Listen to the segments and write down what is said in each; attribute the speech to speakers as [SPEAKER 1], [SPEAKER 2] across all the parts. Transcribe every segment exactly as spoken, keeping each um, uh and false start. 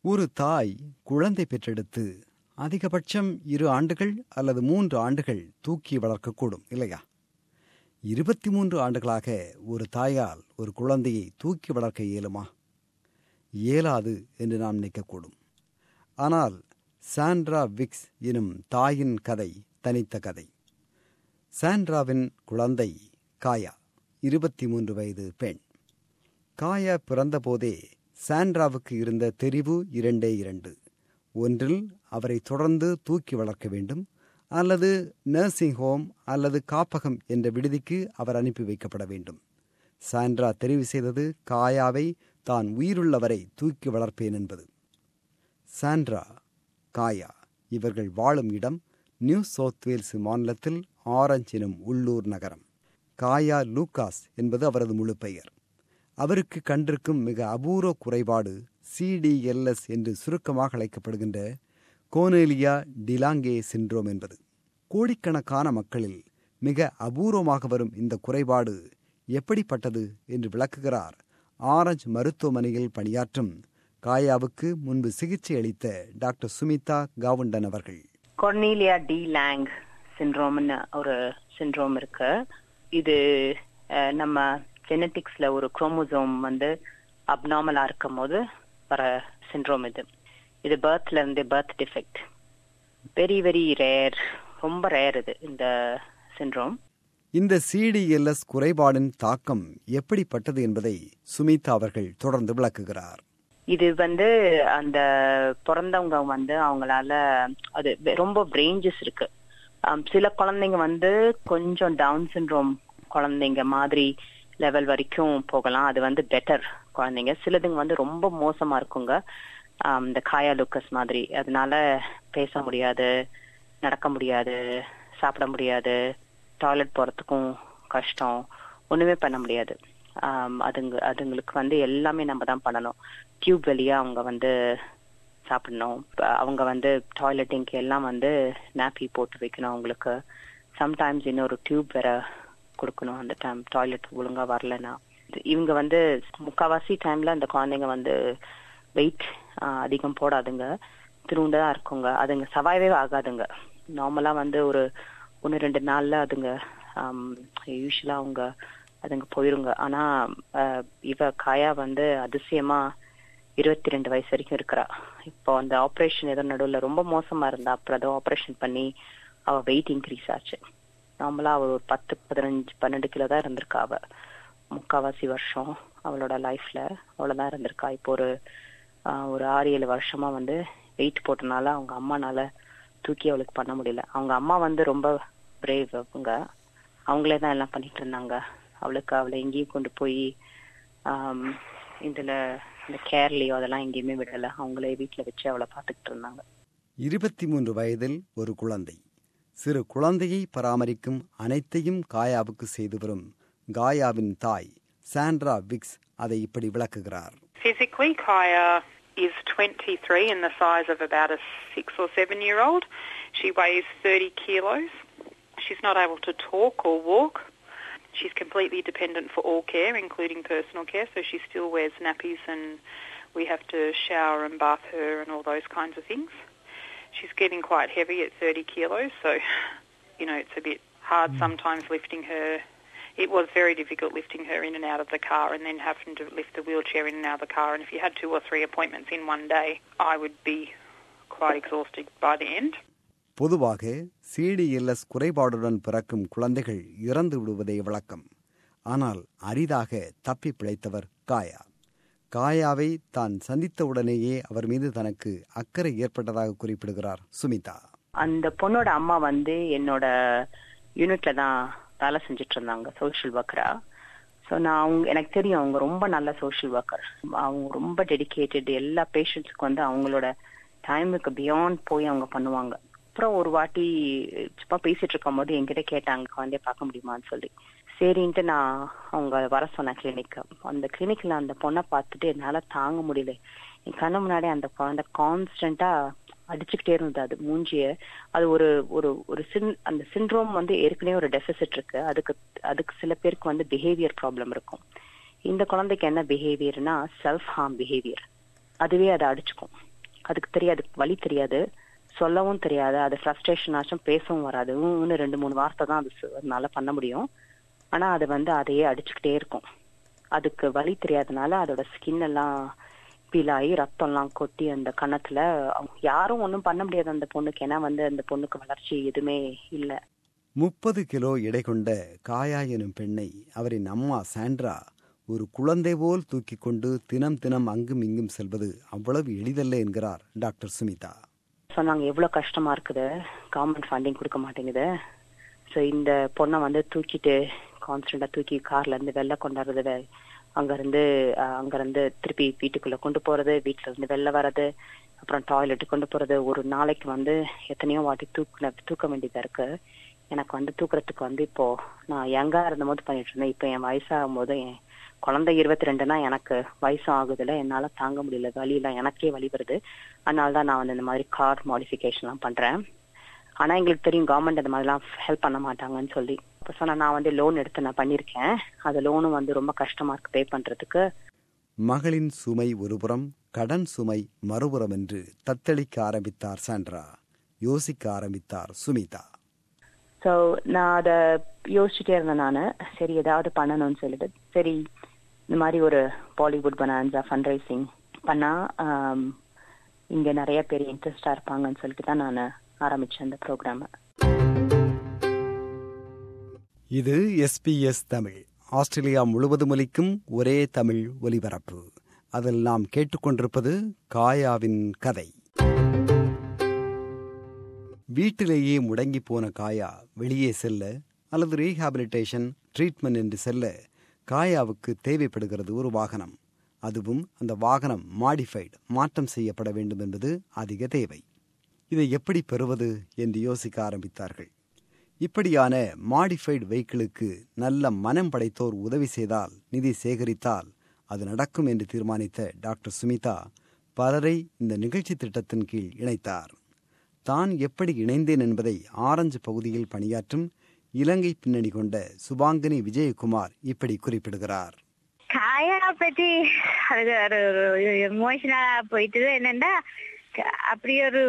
[SPEAKER 1] ஒரு தாய் குழந்தை பெற்றெடுத்து அதிகபட்சம் இரு ஆண்டுகள் அல்லது மூன்று ஆண்டுகள் தூக்கி வளர்க்கக்கூடும் இல்லையா? இருபத்தி மூன்று ஆண்டுகளாக ஒரு தாயால் ஒரு குழந்தையை தூக்கி வளர்க்க இயலுமா? இயலாது என்று நாம் நினைக்கக்கூடும். ஆனால் சாண்ட்ரா விக்ஸ் எனும் தாயின் கதை தனித்த கதை. சாண்ட்ராவின் குழந்தை காயா, இருபத்தி மூன்று வயது பெண். காயா பிறந்தபோதே சாண்ட்ராவுக்கு இருந்த தெரிவு இரண்டே இரண்டு. ஒன்றில் அவரை தொடர்ந்து தூக்கி வளர்க்க வேண்டும், அல்லது நர்சிங் ஹோம் அல்லது காப்பகம் என்ற விடுதிக்கு அவர் அனுப்பி வைக்கப்பட வேண்டும். சாண்ட்ரா தெரிவு செய்தது காயாவை தான் உயிருள்ளவரை தூக்கி வளர்ப்பேன் என்பது. சாண்ட்ரா, காயா இவர்கள் வாழும் இடம் நியூ சவுத் வேல்ஸ் மாநிலத்தில் ஆரஞ்ச் எனும் உள்ளூர் நகரம். காயா லூகாஸ் என்பது அவரது முழு பெயர். அவருக்கு கண்டிருக்கும் மிக அபூர்வ குறைபாடு சி டி எல் எஸ் என்று சுருக்கமாக அழைக்கப்படுகின்ற கோனேலியா டிலாங்கே சிண்ட்ரோம் என்பது. கோடிக்கணக்கான மக்களில் மிக அபூர்வமாக வரும் இந்த குறைபாடு எப்படிப்பட்டது என்று விளக்குகிறார் ஆரஞ்ச் மருத்துவமனையில் பணியாற்றும் காயாவுக்கு முன்பு சிகிச்சை அளித்த டாக்டர் சுமிதா காவுண்டன் அவர்கள்.
[SPEAKER 2] கோர்னேலியா டி லாங் சிண்ட்ரோம்னு ஒரு சிண்ட்ரோம் இருக்கு. இது நம்ம ஜெனட்டிக்ஸ்ல ஒரு குரோமோசோம் வந்து அப்நார்மலா இருக்கும் போது வர சிண்ட்ரோம் இது. இது பர்த்ல இருந்து birth defect. Very very rare, ரொம்ப ரேர் இது இந்த சிண்ட்ரோம்.
[SPEAKER 1] இந்த சிடிஎல்எஸ் குறைபாடின் தாக்கம் எப்படிப்பட்டது என்பதை சுமிதா அவர்கள் தொடர்ந்து விளக்குகிறார்.
[SPEAKER 2] இது வந்து அந்த பிறந்தவங்க வந்து அவங்களால அது ரொம்ப ரேஞ்சஸ் இருக்கு. சில குழந்தைங்க வந்து கொஞ்சம் டவுன் சிண்ட்ரோம் குழந்தைங்க மாதிரி லெவல் வரைக்கும் போகலாம், அது வந்து பெட்டர் குழந்தைங்க. சிலதுங்க வந்து ரொம்ப மோசமா இருக்குங்க, இந்த காயா லூக்கஸ் மாதிரி. அதனால பேச முடியாது, நடக்க முடியாது, சாப்பிட முடியாது, டாய்லெட் போறதுக்கும் கஷ்டம், ஒண்ணுமே பண்ண முடியாது. அதுங்க அதுங்களுக்கு வந்து எல்லாமே நம்ம தான் பண்ணணும். டியூப் வழியா அவங்க வந்து சாப்பிடணும், அவங்க வந்து டாய்லெட்டிங்க்கு எல்லாம் வந்து நாப்பி போட்டு வைக்கணும் அவங்களுக்கு. சம்டைம்ஸ் இன்னொரு டியூப் வேற கொடுக்கணும் அந்த டைம் டாய்லெட் ஒழுங்கா வரலன்னா. இவங்க வந்து முக்கால்வாசி டைம்ல அந்த குழந்தைங்க வந்து வெயிட் அதிகம் போடாதுங்க, திருவுண்டதான் இருக்குங்க. அதுங்க சவாயவே ஆகாதுங்க. நார்மலா வந்து ஒரு ஒன்று ரெண்டு நாள்ல அதுங்க யூஸ்வலா அவங்க அதுங்க போயிருங்க. ஆனா இவ காயா வந்து அதிசயமா இருபத்தி ரெண்டு வயசு வரைக்கும் இருக்கிறா. இப்போ அந்த ஆப்ரேஷன் ஏதோ நடுவில் ரொம்ப மோசமா இருந்தா, அப்புறம் ஏதோ ஆப்ரேஷன் பண்ணி அவ வெயிட் இன்க்ரீஸ் ஆச்சு. நார்மலா அவ ஒரு பத்து பதினஞ்சு பன்னெண்டு கிலோ தான் இருந்திருக்கா. அவ முக்காவாசி வருஷம் அவளோட லைஃப்ல அவ்வளவுதான் இருந்திருக்கா. இப்போ ஒரு ஒரு ஆறு ஏழு வருஷமா வந்து வெயிட் போட்டனால அவங்க அம்மானால தூக்கி அவளுக்கு பண்ண முடியல. அவங்க அம்மா வந்து ரொம்ப பிரேவ், அவங்க அவங்களே தான் எல்லாம் பண்ணிட்டு இருந்தாங்க அவளுக்கு. அவளை எங்கேயும் கொண்டு போய் ஆஹ் இதுல இந்த கேர்லயோ அதெல்லாம் எங்கேயுமே விடல, அவங்களே வீட்டுல வச்சு அவளை பார்த்துக்கிட்டு இருந்தாங்க.
[SPEAKER 1] இருபத்தி மூன்று வயதில் ஒரு குழந்தை. சிறு குழந்தையை பராமரிக்கும் அனைத்தையும் காயாவுக்கு செய்து வரும் காயாவின் தாய் சாண்ட்ரா விக்ஸ் அதை இப்படி விளக்குகிறார்.
[SPEAKER 3] Physically, Kaya is twenty-three and the size of about a six or seven year old. She weighs thirty kilos. She's not able to talk or walk. She's completely dependent for all care, including personal care, so she still wears nappies and we have to shower and bath her and all those kinds of things. She's getting quite heavy at thirty kilos, so, you know, it's a bit hard sometimes lifting her. It was very difficult lifting her in and out of the car and then having to lift the wheelchair in and out of the car. And if you had two or three appointments in one day, I would be quite exhausted by the end.
[SPEAKER 1] பொதுவாக சிடிஎல்எஸ் குறைபாடுடன் பிறக்கும் குழந்தைகள் இறந்து விடுவதே வழக்கம். ஆனால் அரிதாக தப்பி பிழைத்தவர் காயா. காயாவை தான் சந்தித்தவுடனேயே அவர் மீது தனக்கு அக்கறை ஏற்பட்டதாக குறிப்பிடுகிறார் சுமிதா.
[SPEAKER 2] அந்த பொண்ணோட அம்மா வந்து என்னோட யூனிட்ல தான் வேலை செஞ்சுட்டு இருந்தாங்க, சோஷியல் ஒர்க்கரா. ஸோ நான் அவங்க எனக்கு தெரியும் அவங்க ரொம்ப நல்ல சோஷியல் ஒர்க்கர். அவங்க ரொம்ப டெடிக்கேட்டட். எல்லா பேஷண்ட்ஸுக்கு வந்து அவங்களோட டைமுக்கு பியாண்ட் போய் அவங்க பண்ணுவாங்க. அப்புறம் ஒரு வாட்டி சும்மா பேசிட்டு இருக்கும் போது என்கிட்ட கேட்டாங்க குழந்தைய பார்க்க முடியுமான்னு சொல்லி. சரின்ட்டு நான் அவங்க வர சொன்னேன் கிளினிக்கு. அந்த கிளினிக்ல அந்த பொண்ணை பார்த்துட்டு என்னால தாங்க முடியல. என் கண்ணு முன்னாடி அந்த குழந்தை கான்ஸ்டன்டா அடிச்சுக்கிட்டே இருந்தது அது மூஞ்சிய. அது ஒரு ஒரு ஒரு சின் அந்த சிண்ட்ரோம் வந்து ஏற்கனவே ஒரு டெபிசிட் இருக்கு. அதுக்கு அதுக்கு சில பேருக்கு வந்து பிஹேவியர் ப்ராப்ளம் இருக்கும். இந்த குழந்தைக்கு என்ன பிஹேவியர்னா செல்ஃப் ஹார்ம் பிஹேவியர். அதுவே அதை அடிச்சுக்கும். அதுக்கு தெரியாது, வலி தெரியாது, சொல்லவும் தெரியாது, அது ஃப்ரஸ்ட்ரேஷன் ஆச்சும் பேசவும் வராது. இன்னும் ரெண்டு மூணு வார்த்தை தான் அது அதனால பண்ண முடியும். ஆனா அது வந்து அதையே அடிச்சுக்கிட்டே இருக்கும். அதுக்கு வலி தெரியாதனால அதோட ஸ்கின் எல்லாம் பீல் ஆகி ரத்தம்லாம் கொட்டி அந்த கன்னத்துல யாரும் ஒன்றும் பண்ண முடியாது அந்த பொண்ணுக்கு. ஏன்னா வந்து அந்த பொண்ணுக்கு வளர்ச்சி எதுவுமே இல்லை.
[SPEAKER 1] முப்பது கிலோ எடை கொண்ட காயா எனும் பெண்ணை அவரின் அம்மா சாண்ட்ரா ஒரு குழந்தை போல் தூக்கி கொண்டு தினம் தினம் அங்கும் இங்கும் செல்வது அவ்வளவு எளிதல்ல என்கிறார் டாக்டர் சுமிதா.
[SPEAKER 2] சொன்னாங்க எவ்வளவு கஷ்டமா இருக்குது, கவர்மெண்ட் ஃபண்டிங் கொடுக்க மாட்டேங்குது. ஸோ இந்த பொண்ணை வந்து தூக்கிட்டு கான்ஸ்டன்டா தூக்கி கார்ல இருந்து வெளில கொண்டாடுறது, அங்கிருந்து அங்கிருந்து திருப்பி வீட்டுக்குள்ள கொண்டு போறது, வீட்டுல இருந்து வெளில வர்றது, அப்புறம் டாய்லெட்டு கொண்டு போறது, ஒரு நாளைக்கு வந்து எத்தனையோ வாட்டி தூக்க தூக்க வேண்டியதா இருக்கு. எனக்கு வந்து தூக்குறதுக்கு வந்து இப்போ நான் யங்கா இருந்த போது பண்ணிட்டு இருந்தேன். இப்போ என் வயசாகும் போது என் குழந்தை இருபத்தி ரெண்டுனா எனக்கு வயசும் ஆகுதுல, என்னால தாங்க முடியல, வலியெல்லாம் எனக்கே வலி வருது. அதனாலதான் நான் வந்து இந்த மாதிரி கார் மாடிஃபிகேஷன் எல்லாம் பண்றேன். ஆனா எங்களுக்கு தெரியும் கவர்மெண்ட் அந்த மாதிரிலாம் ஹெல்ப் பண்ண மாட்டாங்கன்னு சொல்லி. இப்போ சொன்னா நான் வந்து லோன் எடுத்து நான் பண்ணிருக்கேன். அது லோனும் வந்து ரொம்ப கஷ்டமா இருக்கு பே பண்றதுக்கு.
[SPEAKER 1] மகளின் சுமை ஒருபுறம், கடன் சுமை மறுபுறம் என்று தத்தளிக்க ஆரம்பித்தார் சாண்ட்ரா. யோசிக்க ஆரம்பித்தார் சுமிதா.
[SPEAKER 2] ஸோ நான் அதை யோசிச்சுட்டே இருந்தேன். நான் சரி ஏதாவது பண்ணணும்னு சொல்லிட்டு, சரி இந்த மாதிரி ஒரு பாலிவுட் பனான்ஸா ஃபண்ட் ரைசிங் பண்ணா இங்க நிறைய பேர் இன்ட்ரெஸ்டா இருப்பாங்கன்னு சொல்லிட்டு தான் நான் ஆரம்பிச்சேன் இந்த ப்ரோக்ராம்.
[SPEAKER 1] இது எஸ்பிஎஸ் தமிழ், ஆஸ்திரேலியா முழுவதும் ஒலிக்கும் ஒரே தமிழ் ஒலிபரப்பு. அதில் நாம் கேட்டுக்கொண்டிருப்பது காயாவின் கதை. வீட்டிலேயே முடங்கி போன காயா வெளியே செல்ல அல்லது ரீஹாபிலிட்டேஷன் ட்ரீட்மெண்ட் என்று செல்ல காயாவுக்கு தேவைப்படுகிறது ஒரு வாகனம். அதுவும் அந்த வாகனம் மாடிஃபைடு, மாற்றம் செய்யப்பட வேண்டும் என்பது அதிக தேவை. இதை எப்படி பெறுவது என்று யோசிக்க ஆரம்பித்தார்கள். இப்படியான மாடிஃபைடு வெஹிக்கிளுக்கு நல்ல மனம் படைத்தோர் உதவி செய்தால், நிதி சேகரித்தால் அது நடக்கும் என்று தீர்மானித்த டாக்டர் சுமிதா பலரை இந்த நிகழ்ச்சி திட்டத்தின் கீழ் இணைத்தார். தான் எப்படி இணைந்தேன் என்பதை ஆரஞ்சு பகுதியில் பணியாற்றும் இலங்கை பின்னணி கொண்ட சுபாங்கினி விஜயகுமார் இப்படி குறிப்பிடுகிறார்.
[SPEAKER 4] காயா பத்தி அது ஒரு எமோஷனலா போயிட்டு என்னன்னா, அப்படி ஒரு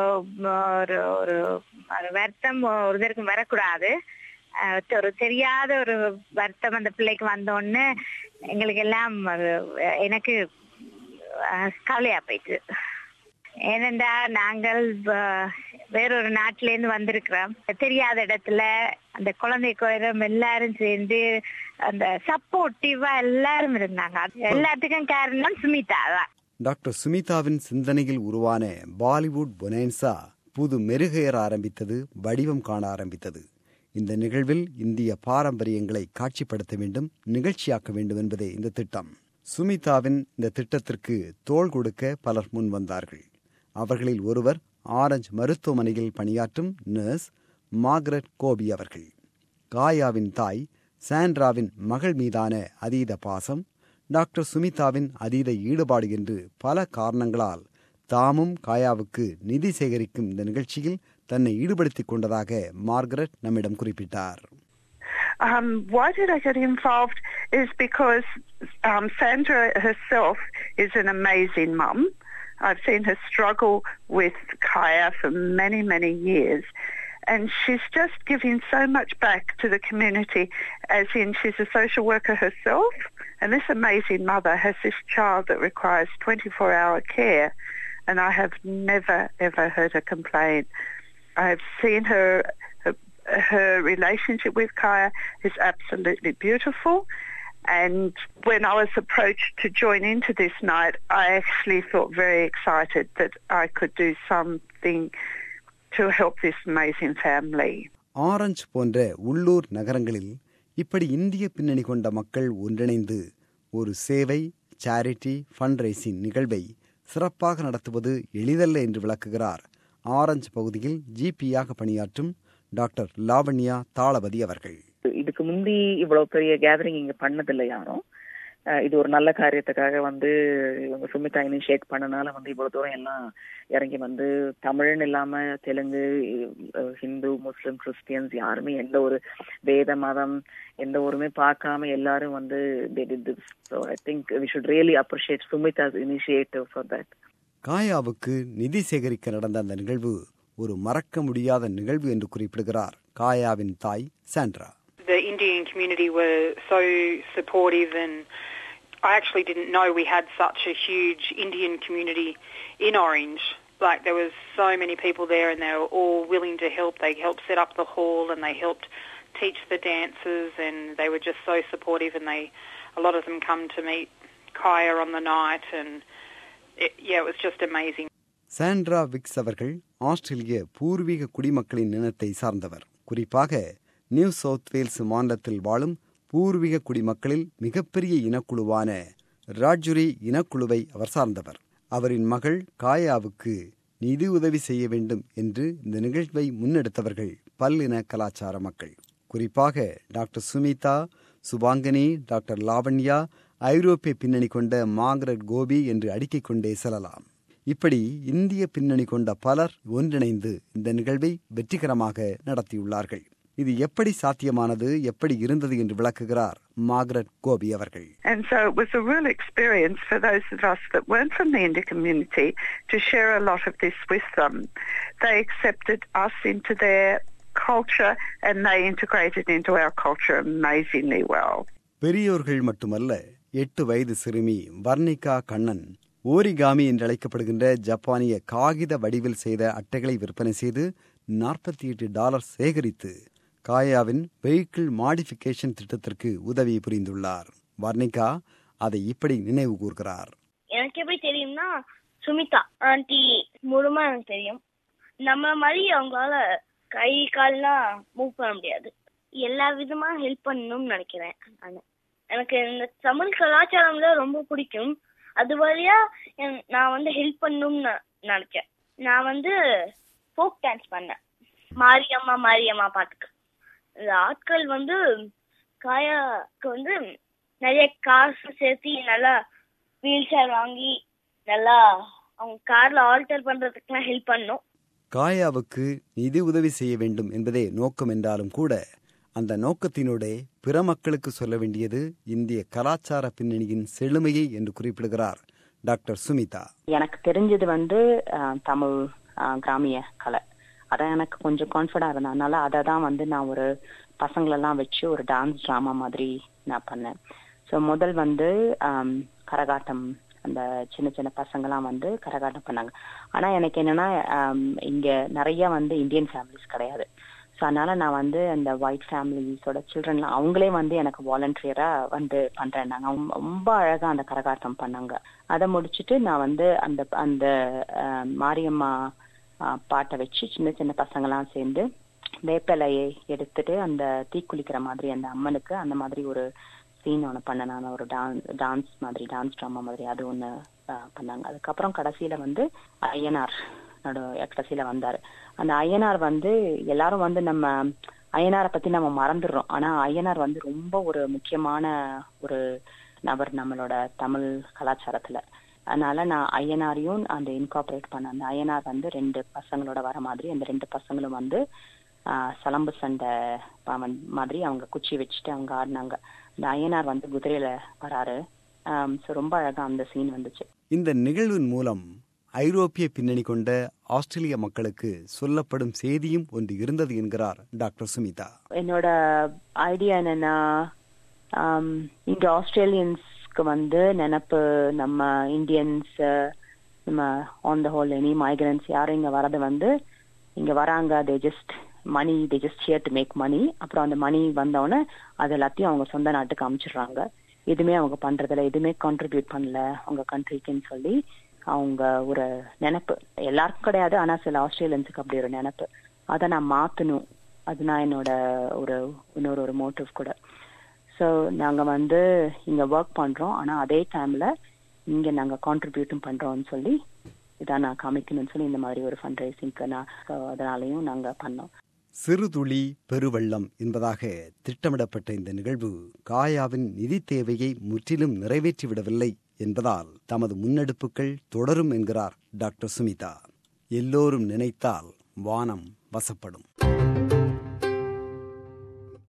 [SPEAKER 4] ஒரு வருத்தம் ஒருத்தருக்கு வரக்கூடாது. ஒரு தெரியாத ஒரு வருத்தம் அந்த பிள்ளைக்கு வந்தோன்னு எங்களுக்கு எல்லாம் எனக்கு கவலையா போயிட்டு. ஏனென்றா நாங்கள் வேறொரு நாட்டில இருந்து வந்திருக்கிறோம். தெரியாத இடத்துல அந்த குழந்தை கோயிலும் எல்லாரும் சேர்ந்து அந்த சப்போர்ட்டிவா எல்லாரும் இருந்தாங்க. எல்லாத்துக்கும் காரணம் சுமிதா தான்.
[SPEAKER 1] டாக்டர் சுமிதாவின் சிந்தனையில் உருவான பாலிவுட் பொனேன்சா புது மெருகேற ஆரம்பித்தது, வடிவம் காண ஆரம்பித்தது. இந்த நிகழ்வில் இந்திய பாரம்பரியங்களை காட்சிப்படுத்த வேண்டும், நிகழ்ச்சியாக்க வேண்டும் என்பதே இந்த திட்டம். சுமிதாவின் இந்த திட்டத்திற்கு தோள் கொடுக்க பலர் முன் வந்தார்கள். அவர்களில் ஒருவர் ஆரஞ்சு மருத்துவமனையில் பணியாற்றும் நர்ஸ் மார்கரெட் கோபி அவர்கள். காயாவின் தாய் சாண்ட்ராவின் மகள் மீதான அதீத பாசம், டாக்டர் சுமிதாவின் அதீத ஈடுபாடு என்று பல காரணங்களால் தாமும் காயாவுக்கு நிதி சேகரிக்கும் இந்த நிகழ்ச்சியில் தன்னை ஈடுபடுத்திக் கொண்டதாக மார்கரெட் நம்மிடம் குறிப்பிட்டார்.
[SPEAKER 5] Um, why did I get involved is because um, Sandra herself is an amazing mum. I've seen her struggle with Kaya for many, many years. And she's just giving so much back to the community, as in she's a social worker herself. And this amazing mother has this child that requires twenty-four hour care. And I have never, ever heard her complain. I've seen her, her, her relationship with Kaya is absolutely beautiful. And when I was approached to join into this night, I actually felt very excited that I could do something to help this amazing family.
[SPEAKER 1] Orange போன்ற உள்ளூர் நகரங்களில் இப்படி இந்திய பின்னணி கொண்ட மக்கள் ஒன்றிணைந்து ஒரு சேவை, சேரிட்டி, ஃபண்ட் ரைசிங் நிகழ்வை சிறப்பாக நடத்துவது எளிதல்ல என்று விளக்குகிறார் ஆரஞ்சு பகுதியில் ஜிபியாக பணியாற்றும் டாக்டர் லாவண்யா தாளபதி அவர்கள்.
[SPEAKER 6] இதுக்கு முந்தி இவ்வளவு பெரிய கேதரிங் இங்க பண்ணதில்லை யாரும். இது ஒரு நல்ல காரியத்துக்காக வந்து இவங்க சுமிதா இனிஷியேட் பண்ணனால வந்து இவ்வளவு தூரம் எல்லாம் இறங்கி வந்து தமிழ்னு இல்லாம தெலுங்கு, ஹிந்து, முஸ்லிம், கிறிஸ்டியன்ஸ் யாருமே எந்த ஒரு வேத மதம் எந்த ஒருமே பார்க்காம எல்லாரும் வந்து they did this. So I think we should really appreciate Sumita's initiative for that.
[SPEAKER 1] காயாவுக்கு நிதி சேகரிக்க நடந்த அந்த நிகழ்வு ஒரு மறக்க முடியாத நிகழ்வு என்று குறிப்பிடுகிறார் காயாவின் தாய் Sandra.
[SPEAKER 3] The Indian community were so supportive, and I actually didn't know we had such a huge Indian community in Orange. Like, there was so many people there and they were all willing to help. They helped set up the hall and they helped teach the dancers, and they were just so supportive, and they a lot of them come to meet Kaya on the night, and it, yeah, it was just amazing.
[SPEAKER 1] Sandra Wicks அவர்கள் ஆஸ்திரேலிய பூர்வீக குடிமக்களின் இனத்தை சார்ந்தவர். குறிப்பாக new South Wales மாநிலத்தில் வாழும் பூர்வீக குடிமக்களில் மிகப்பெரிய இனக்குழுவான ராஜுரி இனக்குழுவை அவர் சார்ந்தவர். அவரின் மகள் காயாவுக்கு நிதி உதவி செய்ய வேண்டும் என்று இந்த நிகழ்வை முன்னெடுத்தவர்கள் பல்லின கலாச்சார மக்கள். குறிப்பாக டாக்டர் சுமிதா, சுபாங்கனி, டாக்டர் லாவண்யா, ஐரோப்பிய பின்னணி கொண்ட மார்கரெட் கோபி என்று அடுக்கிக் கொண்டே செல்லலாம். இப்படி இந்திய பின்னணி கொண்ட பலர் ஒன்றிணைந்து இந்த நிகழ்வை வெற்றிகரமாக நடத்தியுள்ளார்கள். இது எப்படி சாத்தியமானது, எப்படி இருந்தது என்று விளக்குகிறார் மார்கரெட் கோபி அவர்கள்.
[SPEAKER 5] And so it was a real experience for those of us that weren't from the Indian community to share a lot of this with them. They accepted us into their culture and they integrated into our culture amazingly well.
[SPEAKER 1] பெரியோர்கள் மட்டுமல்ல, எட்டு வயது சிறுமி Varnika Kannan origami என்று அழைக்கப்படுகின்ற ஜப்பானிய காகித வடிவில் செய்த அட்டைகளை விற்பனை செய்து நாற்பத்தி எட்டு டாலர் சேகரித்து காயாவின் வெஹிக்கிள் மாடிஃபிகேஷன் திட்டத்திற்கு உதவி புரிந்துள்ளார். வர்ணிகா அதை இப்படி நினைவு கூர்கிறார்.
[SPEAKER 7] எனக்கு எப்படி தெரியும்னா, சுமிதா ஆண்டி மூலமா எனக்கு தெரியும். நம்ம மாதிரி அவங்களால கை கால்லாம் மூவ் பண்ண முடியாது. எல்லா விதமா ஹெல்ப் பண்ணணும்னு நினைக்கிறேன். எனக்கு இந்த தமிழ் கலாச்சாரம்ல ரொம்ப பிடிக்கும். அது வழியா நான் வந்து ஹெல்ப் பண்ணணும்னு நினைச்சேன். நான் வந்து ஃபோக் டான்ஸ் பண்ணேன், மாரியம்மா மாரியம்மா பாட்டுக்கு. இந்த ஆட்கள் வந்து காயாக்கு வந்து நிறைய காசு சேர்த்து நல்லா வீல் சேர் வாங்கி நல்லா அவங்க கார்ல ஆல்டர் பண்றதுக்குலாம் ஹெல்ப் பண்ணணும்.
[SPEAKER 1] காயாவுக்கு நிதி உதவி செய்ய வேண்டும் என்பதே நோக்கம் என்றாலும் கூட அந்த நோக்கத்தினோட பிற மக்களுக்கு சொல்ல வேண்டியது இந்திய கலாச்சார பின்னணியின் செழுமையை என்று குறிப்பிடுகிறார் டாக்டர் சுமிதா.
[SPEAKER 2] எனக்கு தெரிஞ்சது வந்து தமிழ் கிராமிய கலை, அதான் எனக்கு கொஞ்சம் கான்ஃபிடா இருந்தேன். அதனால அதை தான் வந்து நான் ஒரு பசங்களெல்லாம் வச்சு ஒரு டான்ஸ் ட்ராமா மாதிரி நான் பண்ணேன். ஸோ முதல் வந்து கரகாட்டம், அந்த சின்ன சின்ன பசங்கள்லாம் வந்து கரகாட்டம் பண்ணாங்க. ஆனா எனக்கு என்னன்னா, இங்க நிறைய வந்து இந்தியன் ஃபேமிலிஸ் கிடையாது. ஸோ அதனால நான் வந்து அந்த ஒயிட் ஃபேமிலிஸோட சில்ட்ரன்லாம் அவங்களே வந்து எனக்கு வாலண்டியரா வந்து பண்றேன். நாங்க ரொம்ப அழகா அந்த கரகாட்டம் பண்ணாங்க. அதை முடிச்சுட்டு நான் வந்து அந்த அந்த மாரியம்மா பாட்டை வச்சு சின்ன சின்ன பசங்கள்லாம் சேர்ந்து வேப்பிலையை எடுத்துட்டு அந்த தீக்குளிக்கிற மாதிரி அந்த அம்மனுக்கு அந்த மாதிரி ஒரு சீன் ஒன்று பண்ணேன். நான் ஒரு டான்ஸ் டான்ஸ் மாதிரி டான்ஸ் ட்ராமா மாதிரி அது ஒன்று பண்ணாங்க. அதுக்கப்புறம் கடைசியில வந்து ஐயனார் கடைசியில வந்தாரு. அந்த ஐயனார் வந்து எல்லாரும் வந்து நம்ம ஐயனாரை பத்தி நம்ம மறந்துடுறோம். ஆனா ஐயனார் வந்து ரொம்ப ஒரு முக்கியமான ஒரு நபர் நம்மளோட தமிழ் கலாச்சாரத்துல. அதனால நான் ஐயனாரையும் அந்த இன்கார்பரேட் பண்ண. அந்த ஐயனார் வந்து ரெண்டு பசங்களோட வர மாதிரி, அந்த ரெண்டு பசங்களும் வந்து ஆஹ் சலம்பு சண்டை மாதிரி அவங்க குச்சி வச்சுட்டு அவங்க ஆடினாங்க. அந்த ஐயனார் வந்து குதிரையில வராரு. ஆஹ் ரொம்ப அழகா அந்த சீன் வந்துச்சு.
[SPEAKER 1] இந்த நிகழ்வின் மூலம் ஐரோப்பிய பின்னணி கொண்ட ஆஸ்திரேலிய மக்களுக்கு சொல்லப்படும் செய்தியும் ஒன்று இருந்தது என்கிறார் டாக்டர் சுமிதா.
[SPEAKER 2] என்னோட ஐடியா என்னன்னா, இங்க ஆஸ்திரேலியன்ஸ்க்கு வந்து நினைப்பு, நம்ம இந்தியன்ஸ், நம்ம on the whole any migrants யாரும் இங்க வர்றது வந்து இங்க வராங்க, they just money, they just here to make money. அப்புறம் அந்த மணி வந்தோடனே அது எல்லாத்தையும் அவங்க சொந்த நாட்டுக்கு அனுப்பிச்சிடுறாங்க. எதுவுமே அவங்க பண்றதில்ல, எதுவுமே கான்ட்ரிபியூட் பண்ணல அவங்க கண்ட்ரிக்குன்னு சொல்லி அவங்க ஒரு நினைப்பு. எல்லாருக்கும் கிடையாது, ஆனா சில ஆஸ்திரேலியன்ஸுக்கு அப்படி ஒரு நினைப்பு. அதை நான் மாத்தணும். அது நான் என்னோட ஒரு இன்னொரு ஒரு மோட்டிவ் கூட. ஸோ நாங்க வந்து இங்க ஒர்க் பண்றோம், ஆனா அதே டைம்ல இங்க நாங்க கான்ட்ரிபியூட்டும் பண்றோம்னு சொல்லி இதான் நான் காமிக்கணும்னு சொல்லி இந்த மாதிரி ஒரு ஃபண்ட் ரைசிங்க்கு நான் அதனாலையும் நாங்க பண்ணோம்.
[SPEAKER 1] சிறுதுளி பெருவெள்ளம் என்பதாக திட்டமிடப்பட்ட இந்த நிகழ்வு காயாவின் நிதி தேவையை முற்றிலும் நிறைவேற்றிவிடவில்லை என்பதால் தமது முன்னெடுப்புகள் தொடரும் என்கிறார் டாக்டர் சுமிதா. எல்லோரும் நினைத்தால் வானம் வசப்படும்.